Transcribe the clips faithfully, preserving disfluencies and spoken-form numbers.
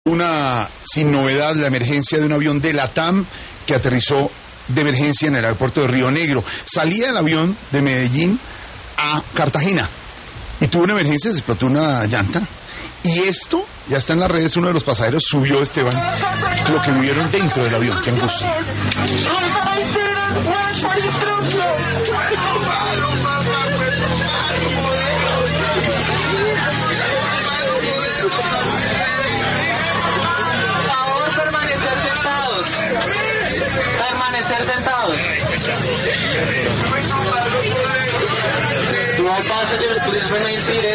Una sin novedad, la emergencia de un avión de LATAM que aterrizó de emergencia en el aeropuerto de Río Negro. Salía el avión de Medellín a Cartagena y tuvo una emergencia, se explotó una llanta. Y esto ya está en las redes, uno de los pasajeros subió, Esteban, lo que vivieron dentro del avión. ¡Qué angustia! Permanecer sentados. To all passengers, please remain seated.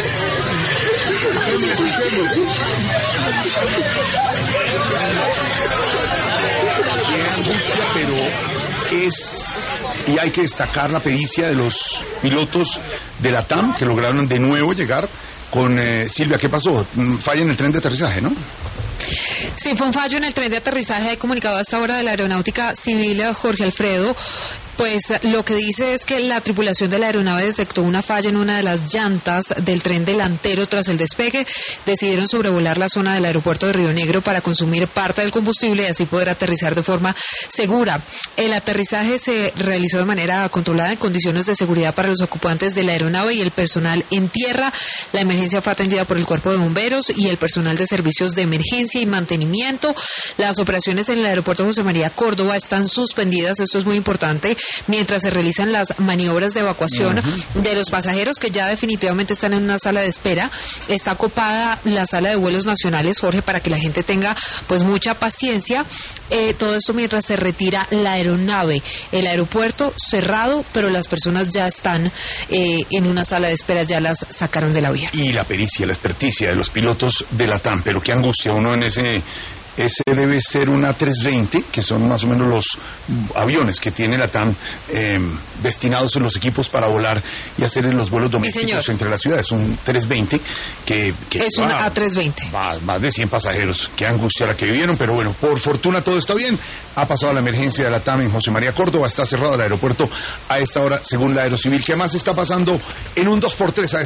Qué angustia, pero es... Y hay que destacar la pericia de los pilotos de LATAM que lograron de nuevo llegar con... Eh, Silvia, ¿qué pasó? Falla en el tren de aterrizaje, ¿no? Sí, fue un fallo en el tren de aterrizaje. He comunicado a esta hora de la Aeronáutica Civil, Jorge Alfredo. Pues lo que dice es que la tripulación de la aeronave detectó una falla en una de las llantas del tren delantero tras el despegue. Decidieron sobrevolar la zona del aeropuerto de Río Negro para consumir parte del combustible y así poder aterrizar de forma segura. El aterrizaje se realizó de manera controlada en condiciones de seguridad para los ocupantes de la aeronave y el personal en tierra. La emergencia fue atendida por el cuerpo de bomberos y el personal de servicios de emergencia y mantenimiento. Las operaciones en el aeropuerto José María Córdoba están suspendidas, esto es muy importante, mientras se realizan las maniobras de evacuación uh-huh. de los pasajeros que ya definitivamente están en una sala de espera. Está copada la sala de vuelos nacionales, Jorge, para que la gente tenga pues mucha paciencia. Eh, todo esto mientras se retira la aeronave. El aeropuerto cerrado, pero las personas ya están eh, en una sala de espera, ya las sacaron del avión. Y la pericia, la experticia de los pilotos de LATAM, pero qué angustia uno en ese... Ese debe ser una trescientos veinte, que son más o menos los aviones que tiene LATAM eh, destinados en los equipos para volar y hacer en los vuelos domésticos sí, entre las ciudades. Un trescientos veinte que, que es un A trescientos veinte. Más, más de cien pasajeros. Qué angustia la que vivieron, pero bueno, por fortuna todo está bien. Ha pasado la emergencia de LATAM en José María Córdoba, está cerrado el aeropuerto a esta hora según la Aerocivil. ¿Qué más está pasando en un dos por tres?